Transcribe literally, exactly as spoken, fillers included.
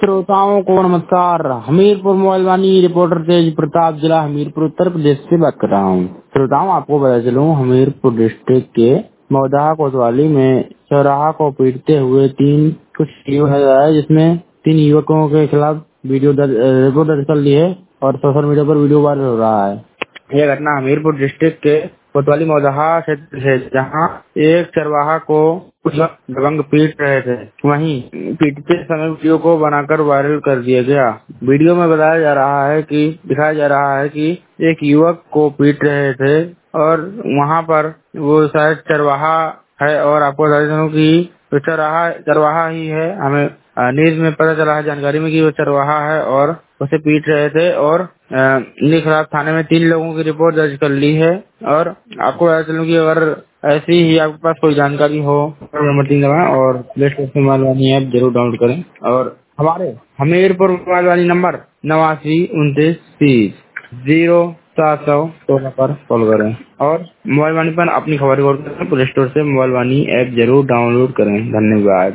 श्रोताओं को नमस्कार। हमीरपुर मोबाइल वानी रिपोर्टर तेज प्रताप, जिला हमीरपुर, उत्तर प्रदेश से बात कर रहा हूँ। श्रोताओं, आपको बता चलूं, हमीरपुर डिस्ट्रिक्ट के मौदाहा कोतवाली में चौराहा को पीटते हुए तीन कुछ युवक नजर आए, जिसमें तीन युवकों के खिलाफ वीडियो दर्ज रिपोर्ट दर्ज कर ली है और सोशल मीडिया पर वीडियो वायरल हो रहा है। यह घटना हमीरपुर डिस्ट्रिक्ट के कोतवाली मौदाहा क्षेत्र है, जहां एक चरवाहा को कुछ दबंग पीट रहे थे। वहीं पीटते समय वीडियो को बनाकर वायरल कर दिया गया। वीडियो में बताया जा रहा है कि दिखाया जा रहा है कि एक युवक को पीट रहे थे और वहां पर वो शायद चरवाहा है। और आपको बता दूं कि तो चरवाहा चरवाहा ही है। हमें न्यूज में पता चला है, जानकारी में, कि वो चरवाहा है और उसे पीट रहे थे। और इनके खिलाफ थाने में तीन लोगों की रिपोर्ट दर्ज कर ली है। और आपको बता चलूं कि अगर ऐसी ही आपके पास कोई जानकारी हो, नंबर तीन दबाएं और प्ले स्टोर से मोबाइल वानी ऐप जरूर डाउनलोड करें। और हमारे हमीरपुर मोबाइल वानी नंबर नवासी उनतीस तीस जीरो सात सौ सोलह पर कॉल करें और मोबाइल वानी पर अपनी खबर रिकॉर्ड करें। प्ले स्टोर से मोबाइल वानी ऐप जरूर डाउनलोड करें। धन्यवाद।